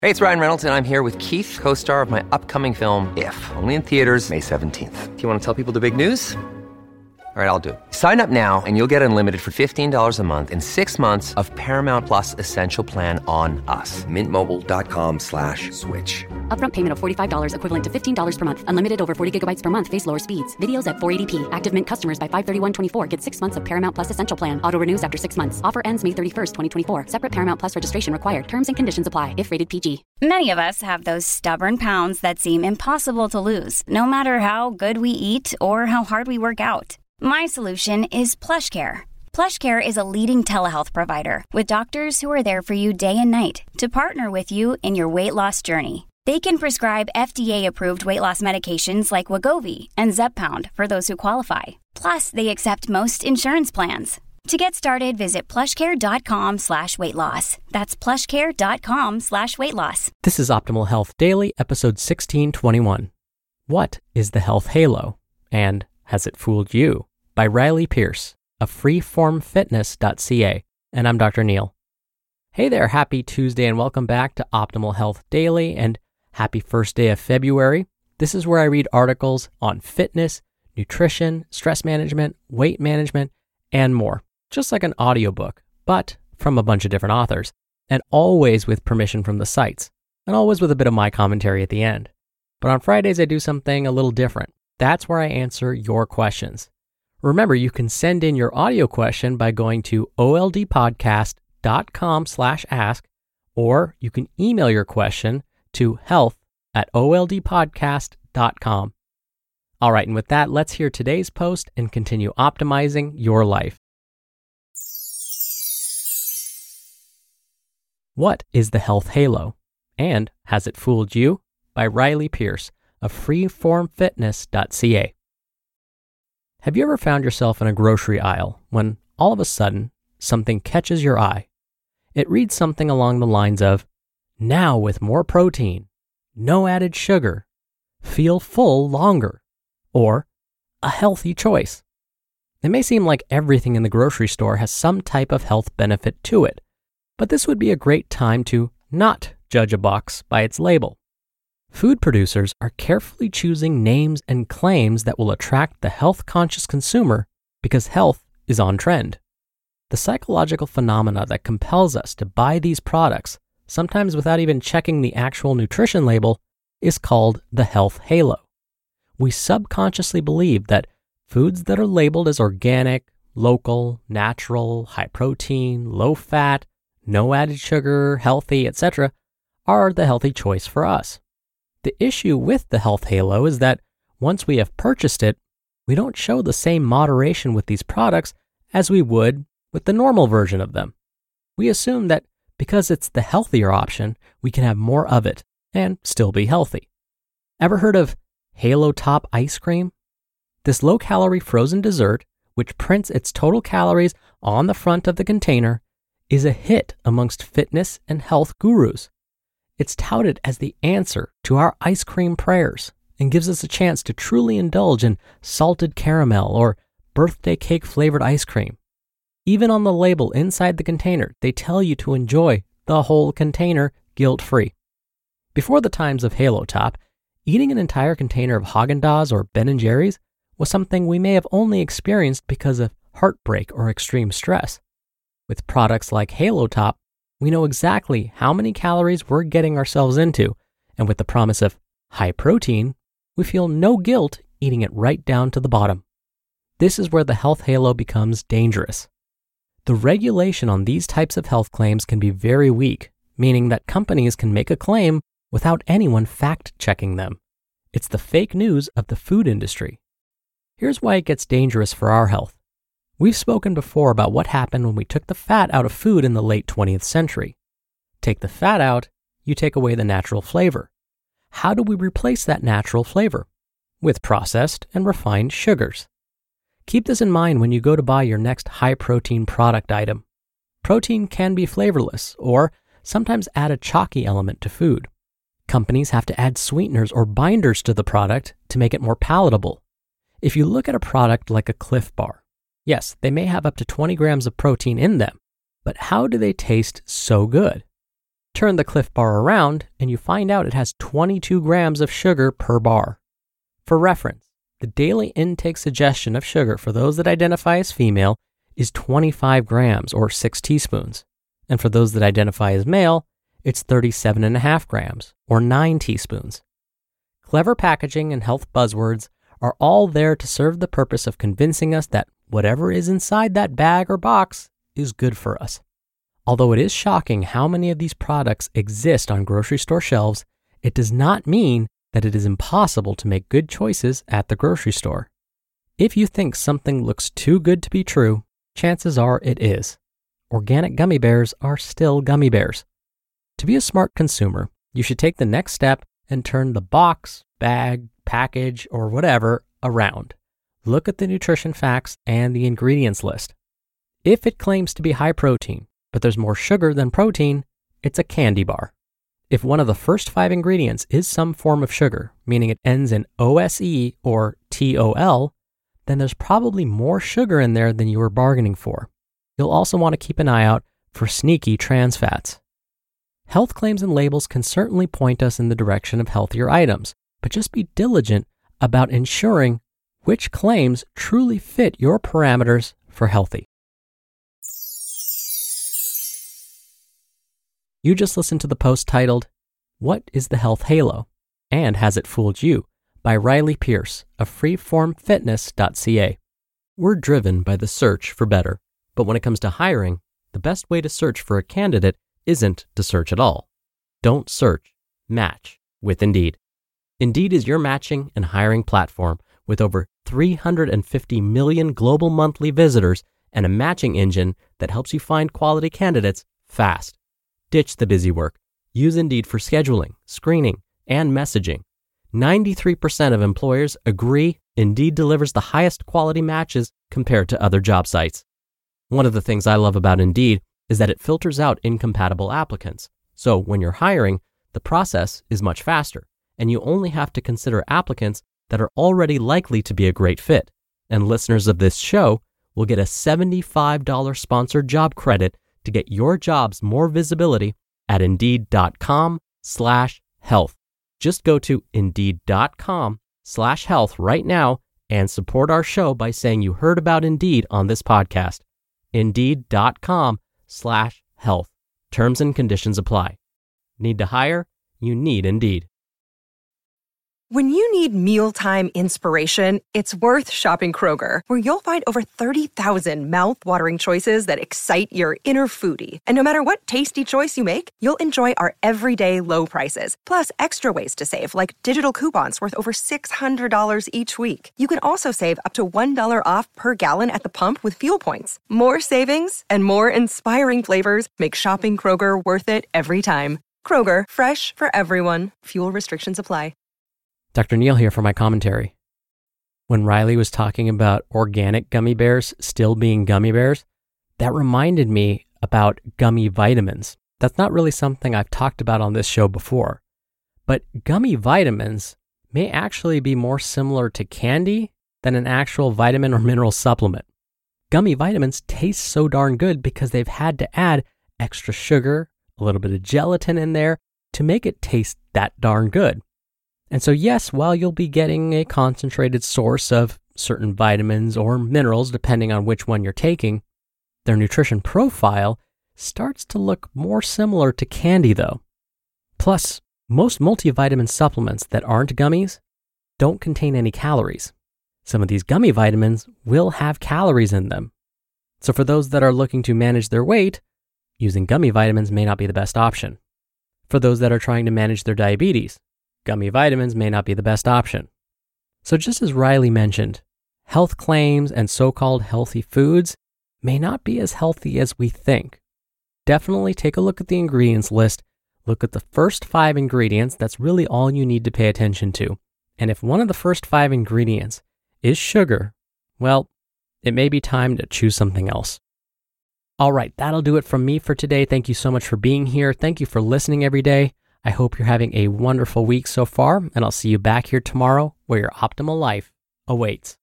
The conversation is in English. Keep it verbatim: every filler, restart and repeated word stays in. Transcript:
Hey, it's Ryan Reynolds, and I'm here with Keith, co-star of my upcoming film, If, only in theaters May seventeenth. Do you want to tell people the big news? All right, I'll do it. Sign up now and you'll get unlimited for fifteen dollars a month and six months of Paramount Plus Essential Plan on us. Mint Mobile dot com slash switch. Upfront payment of forty-five dollars equivalent to fifteen dollars per month. Unlimited over forty gigabytes per month. Face lower speeds. Videos at four eighty p. Active Mint customers by five thirty-one twenty-four get six months of Paramount Plus Essential Plan. Auto renews after six months. Offer ends May thirty-first, twenty twenty-four. Separate Paramount Plus registration required. Terms and conditions apply if rated P G. Many of us have those stubborn pounds that seem impossible to lose, no matter how good we eat or how hard we work out. My solution is PlushCare. PlushCare is a leading telehealth provider with doctors who are there for you day and night to partner with you in your weight loss journey. They can prescribe F D A-approved weight loss medications like Wegovy and Zepbound for those who qualify. Plus, they accept most insurance plans. To get started, visit plushcare.com slash weight loss. That's plushcare.com slash weight loss. This is Optimal Health Daily, episode sixteen twenty-one. What is the health halo? And has it fooled you? By Riley Pierce of freeform fitness dot c a. And I'm Doctor Neil. Hey there, happy Tuesday and welcome back to Optimal Health Daily and happy first day of February. This is where I read articles on fitness, nutrition, stress management, weight management, and more. Just like an audiobook, but from a bunch of different authors, and always with permission from the sites, and always with a bit of my commentary at the end. But on Fridays, I do something a little different. That's where I answer your questions. Remember, you can send in your audio question by going to oldpodcast.com slash ask, or you can email your question to health at oldpodcast.com. All right, and with that, let's hear today's post and continue optimizing your life. What is the health halo? And has it fooled you? By Riley Pierce of freeform fitness dot c a. Have you ever found yourself in a grocery aisle when all of a sudden something catches your eye? It reads something along the lines of, now with more protein, no added sugar, feel full longer, or a healthy choice. It may seem like everything in the grocery store has some type of health benefit to it, but this would be a great time to not judge a box by its label. Food producers are carefully choosing names and claims that will attract the health-conscious consumer because health is on trend. The psychological phenomena that compels us to buy these products, sometimes without even checking the actual nutrition label, is called the health halo. We subconsciously believe that foods that are labeled as organic, local, natural, high protein, low fat, no added sugar, healthy, et cetera, are the healthy choice for us. The issue with the health halo is that once we have purchased it, we don't show the same moderation with these products as we would with the normal version of them. We assume that because it's the healthier option, we can have more of it and still be healthy. Ever heard of Halo Top ice cream? This low-calorie frozen dessert, which prints its total calories on the front of the container, is a hit amongst fitness and health gurus. It's touted as the answer to our ice cream prayers and gives us a chance to truly indulge in salted caramel or birthday cake flavored ice cream. Even on the label inside the container, they tell you to enjoy the whole container guilt-free. Before the times of Halo Top, eating an entire container of Haagen-Dazs or Ben and Jerry's was something we may have only experienced because of heartbreak or extreme stress. With products like Halo Top, we know exactly how many calories we're getting ourselves into, and with the promise of high protein, we feel no guilt eating it right down to the bottom. This is where the health halo becomes dangerous. The regulation on these types of health claims can be very weak, meaning that companies can make a claim without anyone fact-checking them. It's the fake news of the food industry. Here's why it gets dangerous for our health. We've spoken before about what happened when we took the fat out of food in the late twentieth century. Take the fat out, you take away the natural flavor. How do we replace that natural flavor? With processed and refined sugars. Keep this in mind when you go to buy your next high-protein product item. Protein can be flavorless or sometimes add a chalky element to food. Companies have to add sweeteners or binders to the product to make it more palatable. If you look at a product like a Cliff Bar, yes, they may have up to twenty grams of protein in them, but how do they taste so good? Turn the Clif Bar around and you find out it has twenty-two grams of sugar per bar. For reference, the daily intake suggestion of sugar for those that identify as female is twenty-five grams or six teaspoons. And for those that identify as male, it's thirty-seven and a half grams or nine teaspoons. Clever packaging and health buzzwords are all there to serve the purpose of convincing us that whatever is inside that bag or box is good for us. Although it is shocking how many of these products exist on grocery store shelves, it does not mean that it is impossible to make good choices at the grocery store. If you think something looks too good to be true, chances are it is. Organic gummy bears are still gummy bears. To be a smart consumer, you should take the next step and turn the box, bag, package, or whatever around. Look at the nutrition facts and the ingredients list. If it claims to be high protein, but there's more sugar than protein, it's a candy bar. If one of the first five ingredients is some form of sugar, meaning it ends in O S E or T O L, then there's probably more sugar in there than you were bargaining for. You'll also want to keep an eye out for sneaky trans fats. Health claims and labels can certainly point us in the direction of healthier items, but just be diligent about ensuring which claims truly fit your parameters for healthy. You just listened to the post titled, "What is the Health Halo? And Has It Fooled You?" by Riley Pierce of freeform fitness dot c a. We're driven by the search for better, but when it comes to hiring, the best way to search for a candidate isn't to search at all. Don't search, match with Indeed. Indeed is your matching and hiring platform with over three hundred fifty million global monthly visitors and a matching engine that helps you find quality candidates fast. Ditch the busy work. Use Indeed for scheduling, screening, and messaging. ninety-three percent of employers agree Indeed delivers the highest quality matches compared to other job sites. One of the things I love about Indeed is that it filters out incompatible applicants. So when you're hiring, the process is much faster, and you only have to consider applicants that are already likely to be a great fit. And listeners of this show will get a seventy-five dollars sponsored job credit to get your jobs more visibility at indeed.com slash health. Just go to indeed.com slash health right now and support our show by saying you heard about Indeed on this podcast. Indeed.com slash health. Terms and conditions apply. Need to hire? You need Indeed. When you need mealtime inspiration, it's worth shopping Kroger, where you'll find over thirty thousand mouth-watering choices that excite your inner foodie. And no matter what tasty choice you make, you'll enjoy our everyday low prices, plus extra ways to save, like digital coupons worth over six hundred dollars each week. You can also save up to one dollar off per gallon at the pump with fuel points. More savings and more inspiring flavors make shopping Kroger worth it every time. Kroger, fresh for everyone. Fuel restrictions apply. Doctor Neal here for my commentary. When Riley was talking about organic gummy bears still being gummy bears, that reminded me about gummy vitamins. That's not really something I've talked about on this show before. But gummy vitamins may actually be more similar to candy than an actual vitamin or mineral supplement. Gummy vitamins taste so darn good because they've had to add extra sugar, a little bit of gelatin in there to make it taste that darn good. And so yes, while you'll be getting a concentrated source of certain vitamins or minerals, depending on which one you're taking, their nutrition profile starts to look more similar to candy though. Plus, most multivitamin supplements that aren't gummies don't contain any calories. Some of these gummy vitamins will have calories in them. So for those that are looking to manage their weight, using gummy vitamins may not be the best option. For those that are trying to manage their diabetes, gummy vitamins may not be the best option. So just as Riley mentioned, health claims and so-called healthy foods may not be as healthy as we think. Definitely take a look at the ingredients list. Look at the first five ingredients. That's really all you need to pay attention to. And if one of the first five ingredients is sugar, well, it may be time to choose something else. All right, that'll do it from me for today. Thank you so much for being here. Thank you for listening every day. I hope you're having a wonderful week so far, and I'll see you back here tomorrow where your optimal life awaits.